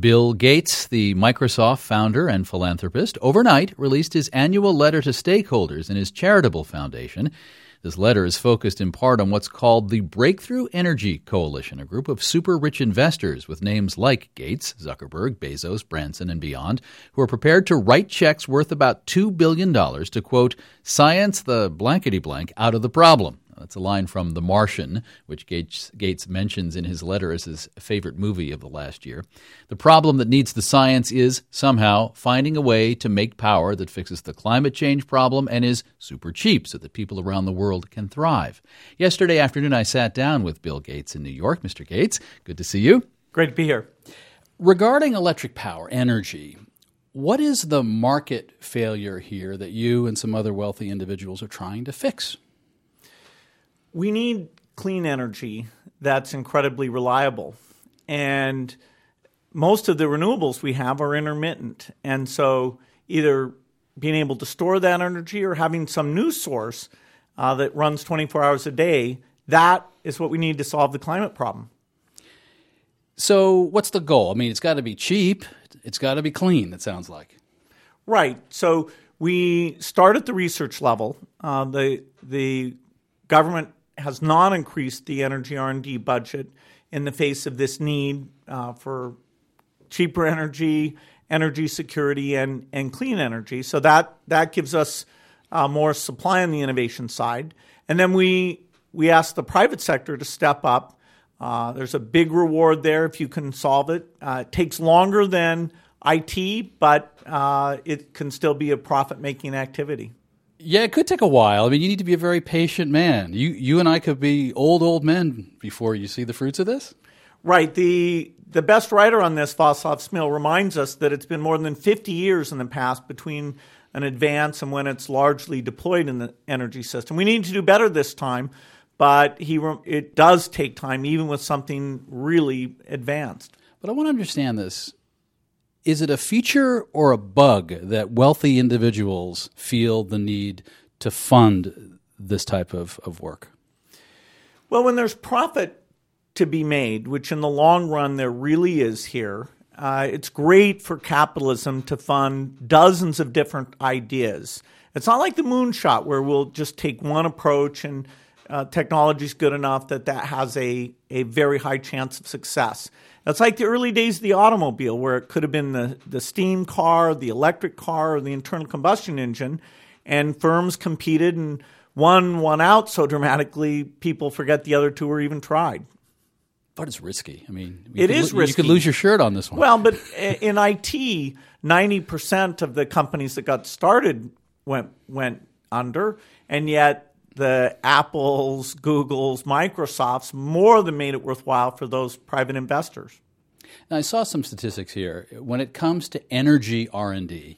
Bill Gates, the Microsoft founder and philanthropist, overnight released his annual letter to stakeholders in his charitable foundation. This letter is focused in part on what's called the Breakthrough Energy Coalition, a group of super-rich investors with names like Gates, Zuckerberg, Bezos, Branson, and beyond, who are prepared to write checks worth about $2 billion to, quote, science the blankety-blank out of the problem. That's a line from The Martian, which Gates mentions in his letter as his favorite movie of the last year. The problem that needs the science is, somehow, finding a way to make power that fixes the climate change problem and is super cheap so that people around the world can thrive. Yesterday afternoon, I sat down with Bill Gates in New York. Mr. Gates, good to see you. Great to be here. Regarding electric power, energy, what is the market failure here that you and some other wealthy individuals are trying to fix? We need clean energy that's incredibly reliable. And most of the renewables we have are intermittent. And so either being able to store that energy or having some new source that runs 24 hours a day, that is what we need to solve the climate problem. So what's the goal? I mean, it's got to be cheap. It's got to be clean, it sounds like. Right. So we start at the research level. The government has not increased the energy R&D budget in the face of this need for cheaper energy, energy security, and clean energy. So that gives us more supply on the innovation side. And then we ask the private sector to step up. There's a big reward there if you can solve it. It takes longer than IT, but it can still be a profit-making activity. Yeah, it could take a while. I mean, you need to be a very patient man. You and I could be old men before you see the fruits of this. Right. The best writer on this, Václav Smil, reminds us that it's been more than 50 years in the past between an advance and when it's largely deployed in the energy system. We need to do better this time, but it does take time, even with something really advanced. But I want to understand this. Is it a feature or a bug that wealthy individuals feel the need to fund this type of work? Well, when there's profit to be made, which in the long run there really is here, it's great for capitalism to fund dozens of different ideas. It's not like the moonshot where we'll just take one approach and technology is good enough that has a very high chance of success. It's like the early days of the automobile where it could have been the steam car, the electric car, or the internal combustion engine, and firms competed and won out so dramatically people forget the other two were even tried. But it's risky. I mean, it is risky. You could lose your shirt on this one. Well, but in IT, 90% of the companies that got started went under, and yet the Apples, Googles, Microsofts more than made it worthwhile for those private investors. Now, I saw some statistics here. When it comes to energy R&D,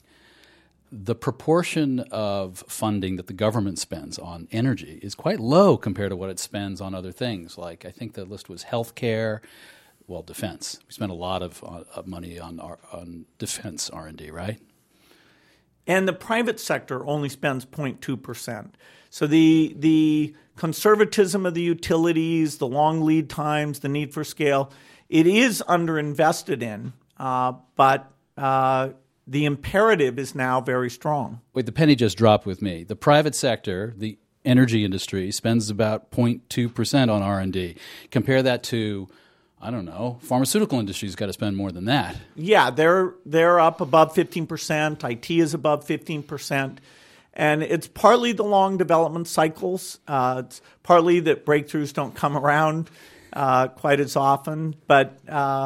the proportion of funding that the government spends on energy is quite low compared to what it spends on other things. Like, I think the list was healthcare, well, defense. We spend a lot of money on defense R&D, right? And the private sector only spends 0.2%. So the conservatism of the utilities, the long lead times, the need for scale, it is underinvested in, but the imperative is now very strong. Wait, the penny just dropped with me. The private sector, the energy industry, spends about 0.2% on R&D. Compare that to, I don't know, pharmaceutical industry's got to spend more than that. Yeah, they're up above 15%. IT is above 15%. And it's partly the long development cycles. It's partly that breakthroughs don't come around quite as often. But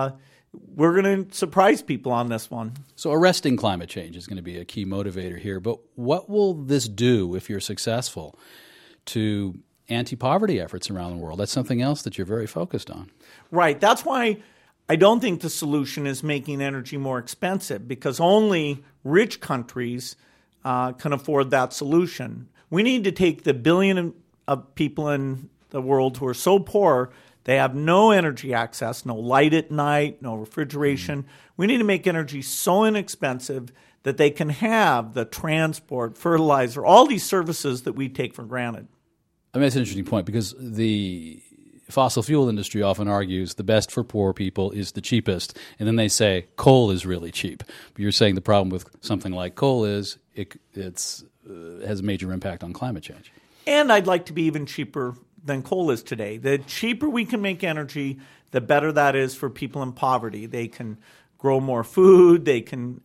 we're going to surprise people on this one. So arresting climate change is going to be a key motivator here. But what will this do, if you're successful, to anti-poverty efforts around the world? That's something else that you're very focused on. Right. That's why I don't think the solution is making energy more expensive, because only rich countries can afford that solution. We need to take the billion of people in the world who are so poor they have no energy access, no light at night, no refrigeration. We need to make energy so inexpensive that they can have the transport, fertilizer, all these services that we take for granted. I mean, that's an interesting point, because fossil fuel industry often argues the best for poor people is the cheapest, and then they say coal is really cheap. But you're saying the problem with something like coal is it has a major impact on climate change. And I'd like to be even cheaper than coal is today. The cheaper we can make energy, the better that is for people in poverty. They can grow more food. They can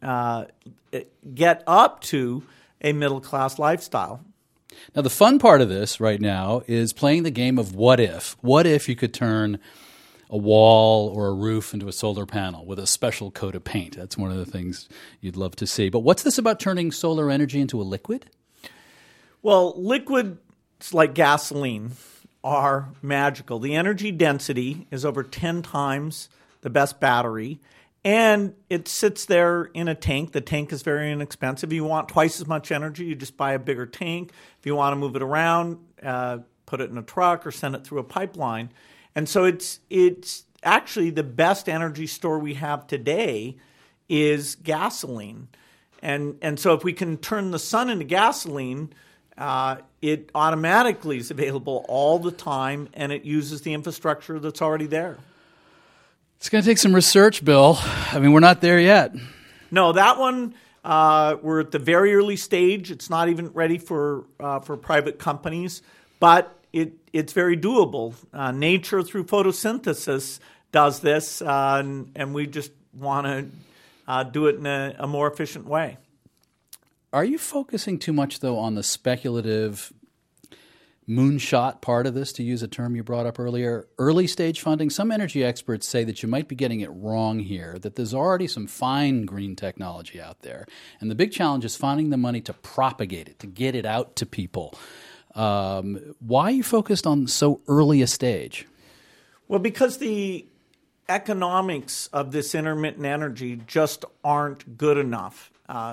get up to a middle-class lifestyle. Now, the fun part of this right now is playing the game of what if. What if you could turn a wall or a roof into a solar panel with a special coat of paint? That's one of the things you'd love to see. But what's this about turning solar energy into a liquid? Well, liquids like gasoline are magical. The energy density is over 10 times the best battery, and it sits there in a tank. The tank is very inexpensive. If you want twice as much energy, you just buy a bigger tank. If you want to move it around, put it in a truck or send it through a pipeline. And so it's actually the best energy store we have today is gasoline. And so if we can turn the sun into gasoline, it automatically is available all the time, and it uses the infrastructure that's already there. It's going to take some research, Bill. I mean, we're not there yet. No, that one, we're at the very early stage. It's not even ready for private companies, but it's very doable. Nature, through photosynthesis, does this, and we just want to do it in a more efficient way. Are you focusing too much, though, on the speculative moonshot part of this, to use a term you brought up earlier? Early stage funding, some energy experts say that you might be getting it wrong here, that there's already some fine green technology out there. And the big challenge is finding the money to propagate it, to get it out to people. Why are you focused on so early a stage? Well, because the economics of this intermittent energy just aren't good enough.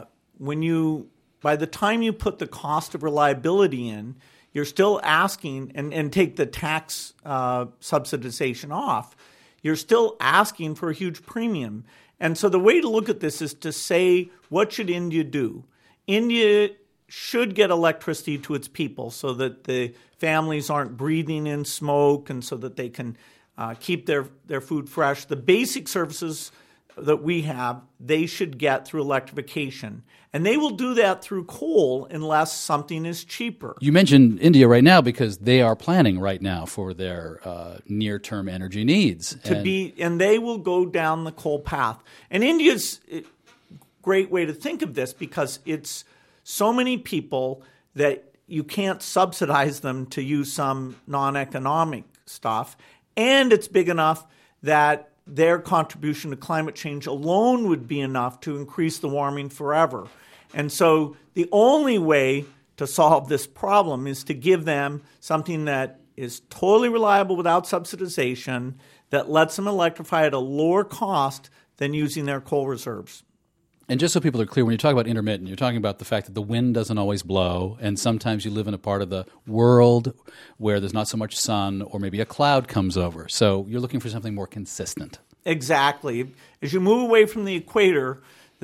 By the time you put the cost of reliability in, you're still asking, and take the tax subsidization off, you're still asking for a huge premium. And so the way to look at this is to say, what should India do? India should get electricity to its people so that the families aren't breathing in smoke, and so that they can keep their food fresh. The basic services that we have, they should get through electrification. And they will do that through coal unless something is cheaper. You mentioned India right now because they are planning right now for their near-term energy needs. And they will go down the coal path. And India's a great way to think of this, because it's so many people that you can't subsidize them to use some non-economic stuff. And it's big enough that their contribution to climate change alone would be enough to increase the warming forever. And so the only way to solve this problem is to give them something that is totally reliable without subsidization, that lets them electrify at a lower cost than using their coal reserves. And just so people are clear, when you talk about intermittent, you're talking about the fact that the wind doesn't always blow, and sometimes you live in a part of the world where there's not so much sun, or maybe a cloud comes over. So you're looking for something more consistent. Exactly. As you move away from the equator,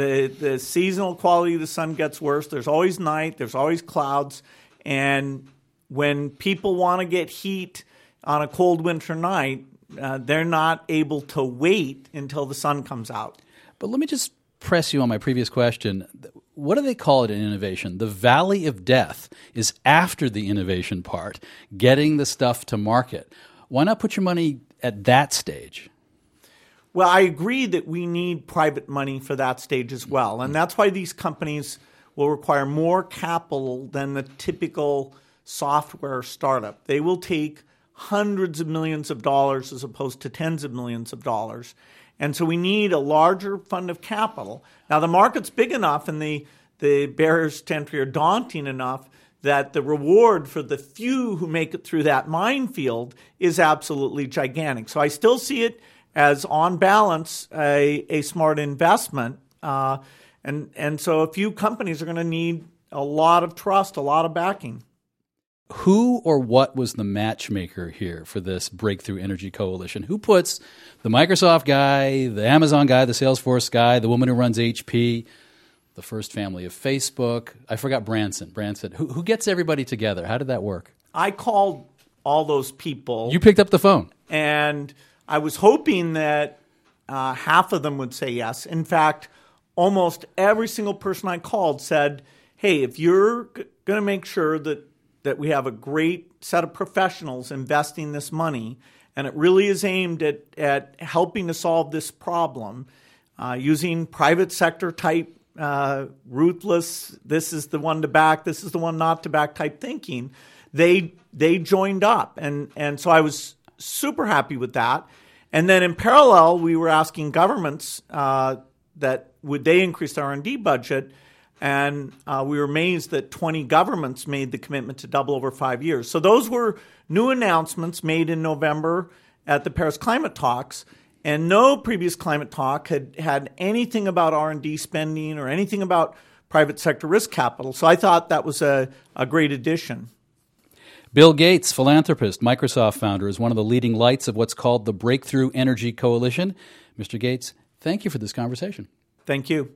the seasonal quality of the sun gets worse. There's always night. There's always clouds. And when people want to get heat on a cold winter night, they're not able to wait until the sun comes out. But let me just press you on my previous question. What do they call it in innovation? The valley of death is after the innovation part, getting the stuff to market. Why not put your money at that stage? Well, I agree that we need private money for that stage as well. And that's why these companies will require more capital than the typical software startup. They will take hundreds of millions of dollars as opposed to tens of millions of dollars. And so we need a larger fund of capital. Now, the market's big enough and the barriers to entry are daunting enough that the reward for the few who make it through that minefield is absolutely gigantic. So I still see it as, on balance, a smart investment. And so a few companies are going to need a lot of trust, a lot of backing. Who or what was the matchmaker here for this Breakthrough Energy Coalition? Who puts the Microsoft guy, the Amazon guy, the Salesforce guy, the woman who runs HP, the first family of Facebook? I forgot Branson. Who gets everybody together? How did that work? I called all those people. You picked up the phone? And I was hoping that half of them would say yes. In fact, almost every single person I called said, hey, if you're going to make sure that we have a great set of professionals investing this money, and it really is aimed at helping to solve this problem using private sector type ruthless, this is the one to back, this is the one not to back type thinking, they joined up. And so I was super happy with that. And then in parallel, we were asking governments that would they increase their R&D budget. And we were amazed that 20 governments made the commitment to double over 5 years. So those were new announcements made in November at the Paris Climate Talks. And no previous climate talk had anything about R&D spending or anything about private sector risk capital. So I thought that was a great addition. Bill Gates, philanthropist, Microsoft founder, is one of the leading lights of what's called the Breakthrough Energy Coalition. Mr. Gates, thank you for this conversation. Thank you.